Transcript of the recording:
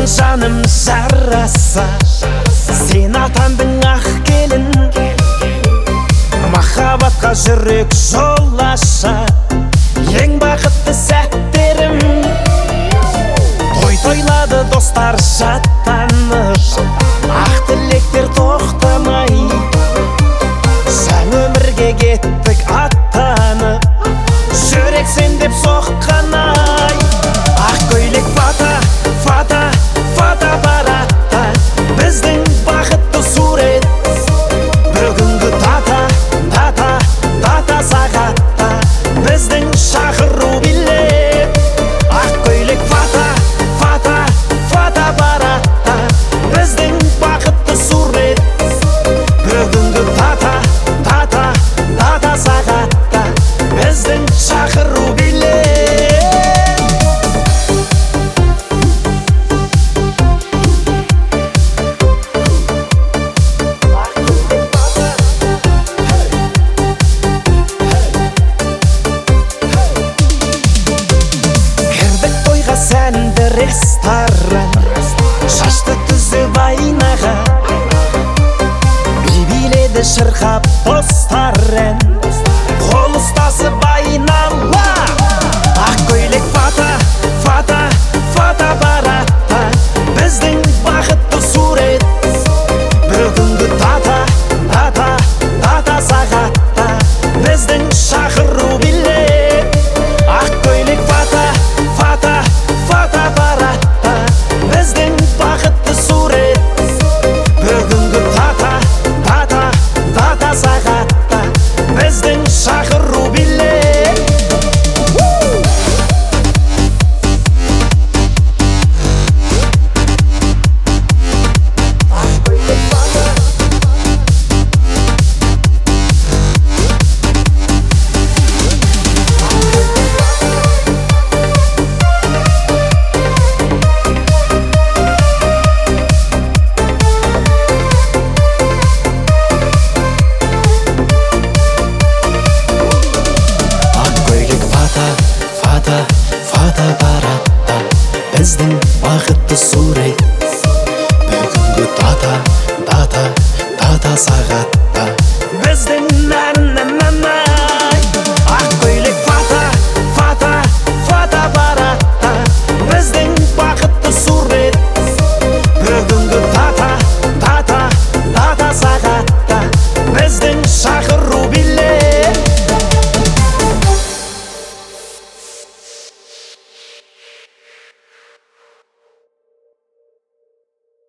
жаным жараса, сен атандың ақ келін, махаббатқа жүрек жол аша. Ең бақытты сәттерім, той тойлады достар шаттанып, ақ тілектер тоқтамай, жаңа өмірге кеттік аттанып, жүрек сен деп соққан-ай. Ақ көйлек фата, фата, фата баратта, біздің бақытты сурет. Бүгінгі дата, дата, дата сағатта, біздің шақыру билет. Ақ көйлек фата, фата, фата баратта, біздің бақытты сурет. Бүгінгі дата, дата, дата сағатта, біздің шақыру билет. Сәнді ресторан, шашты түзіп айнаға, биледі шырқап достар ән, қол ұстасып айнала. Ақ көйлек фата, фата, фата баратта, біздің бақытты сурет. Бүгінгі дата, дата, дата сағатта, біздің шақыру билет. Ақ көйлек фата, фата, фата баратта, біздің бақытты сурет. Бүгінгі дата, дата, дата сағатта, біздің шақыру билет. Фата, фата баратта, біздің бақытты сурет. Бүгінгі дата, дата, дата сағатта, біздің